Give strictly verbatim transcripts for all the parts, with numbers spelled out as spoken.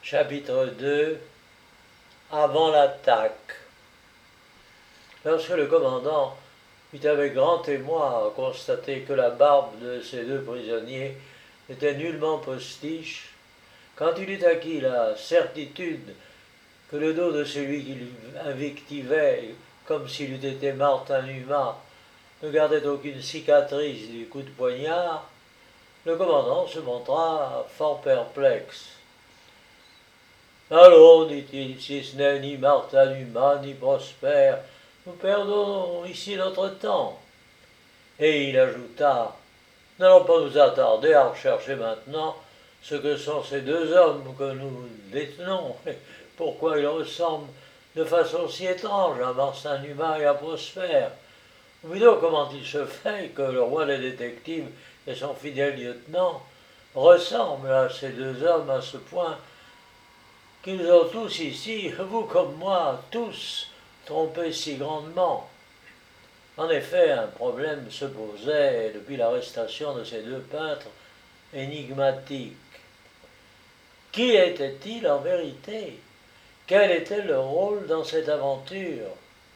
Chapitre deux. Avant l'attaque. Lorsque le commandant eut avec grand émoi constaté que la barbe de ces deux prisonniers n'était nullement postiche, quand il eut acquis la certitude que le dos de celui qui l'invectivait, comme s'il eût été Martin Numa, ne gardait aucune cicatrice du coup de poignard, le commandant se montra fort perplexe. « Allons, dit-il, si ce n'est ni Martin Numa, ni Prosper, nous perdons ici notre temps. » Et il ajouta, « N'allons pas nous attarder à rechercher maintenant ce que sont ces deux hommes que nous détenons, et pourquoi ils ressemblent de façon si étrange à Martin Numa et à Prosper. Ou plutôt comment il se fait que le roi des détectives et son fidèle lieutenant ressemblent à ces deux hommes à ce point qu'ils ont tous ici, vous comme moi, tous, trompés si grandement. » En effet, un problème se posait depuis l'arrestation de ces deux peintres énigmatiques. Qui étaient-ils en vérité? Quel était leur rôle dans cette aventure?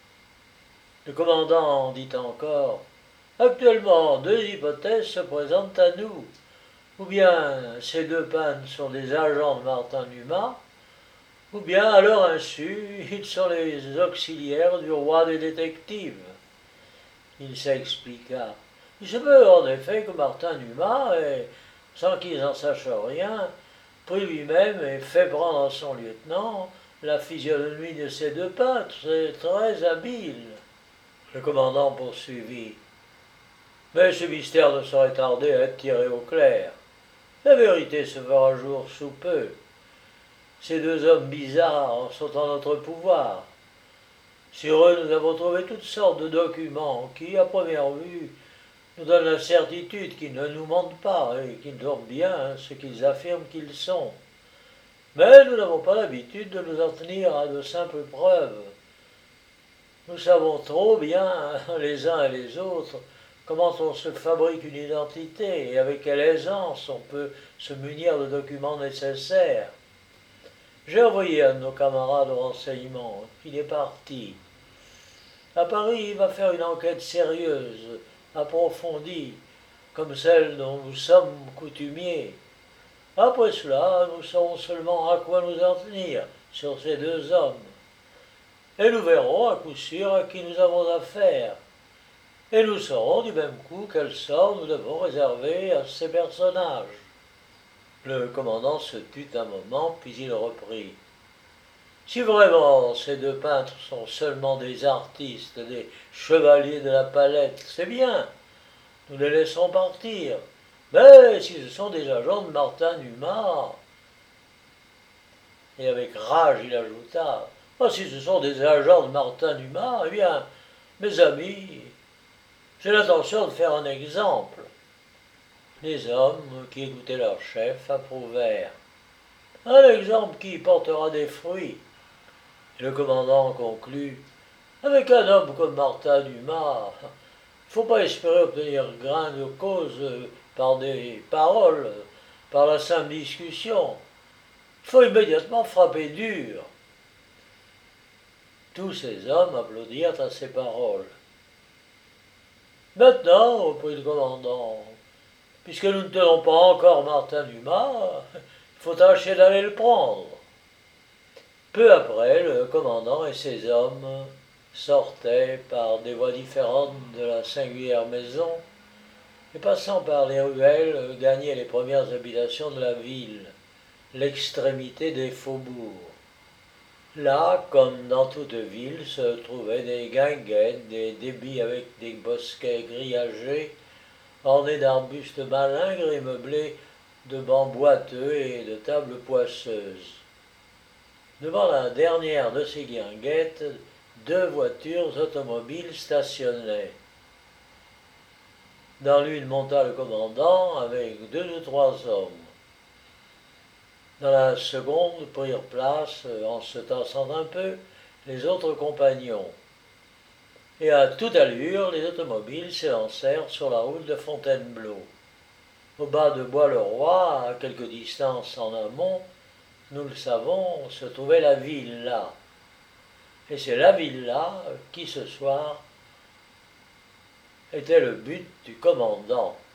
Le commandant dit encore, « Actuellement, deux hypothèses se présentent à nous. Ou bien ces deux peintres sont des agents de Martin Numa, ou bien, à leur insu, ils sont les auxiliaires du roi des détectives. » Il s'expliqua. Il se peut en effet que Martin Numa, ait, sans qu'ils en sachent rien, pris lui-même et fait prendre à son lieutenant la physionomie de ces deux peintres. C'est très habile. Le commandant poursuivit. Mais ce mystère ne saurait tarder à être tiré au clair. La vérité se fera jour sous peu. Ces deux hommes bizarres sont en notre pouvoir. Sur eux, nous avons trouvé toutes sortes de documents qui, à première vue, nous donnent la certitude qu'ils ne nous mentent pas et qu'ils sont bien ce qu'ils affirment qu'ils sont. Mais nous n'avons pas l'habitude de nous en tenir à de simples preuves. Nous savons trop bien, les uns et les autres, comment on se fabrique une identité et avec quelle aisance on peut se munir de documents nécessaires. J'ai envoyé un de nos camarades au renseignement. Il est parti. À Paris, il va faire une enquête sérieuse, approfondie, comme celle dont nous sommes coutumiers. Après cela, nous saurons seulement à quoi nous en tenir sur ces deux hommes. Et nous verrons à coup sûr à qui nous avons affaire. Et nous saurons du même coup quel sort nous devons réserver à ces personnages. Le commandant se tut un moment, puis il reprit. Si vraiment ces deux peintres sont seulement des artistes, des chevaliers de la palette, c'est bien, nous les laisserons partir. Mais si ce sont des agents de Martin Numa, et avec rage il ajouta, oh, si ce sont des agents de Martin Numa, eh bien, mes amis, j'ai l'intention de faire un exemple. Les hommes qui écoutaient leur chef approuvèrent. Un exemple qui portera des fruits. Et le commandant conclut. Avec un homme comme Martin Numa, il ne faut pas espérer obtenir gain de cause par des paroles, par la simple discussion. Il faut immédiatement frapper dur. Tous ces hommes applaudirent à ces paroles. Maintenant, reprit le commandant, puisque nous ne tenons pas encore Martin Numa, il faut tâcher d'aller le prendre. Peu après, le commandant et ses hommes sortaient par des voies différentes de la singulière maison et passant par les ruelles, gagnaient les premières habitations de la ville, l'extrémité des faubourgs. Là, comme dans toute ville, se trouvaient des guinguettes, des débits avec des bosquets grillagés, ornés d'arbustes malingres et meublés de bancs boiteux et de tables poisseuses. Devant la dernière de ces guinguettes, deux voitures automobiles stationnaient. Dans l'une monta le commandant avec deux ou trois hommes. Dans la seconde prirent place, en se tassant un peu, les autres compagnons. Et à toute allure, les automobiles s'élancèrent sur la route de Fontainebleau. Au bas de Bois-le-Roi, à quelque distance en amont, nous le savons, se trouvait la villa. Et c'est la villa qui, ce soir, était le but du commandant.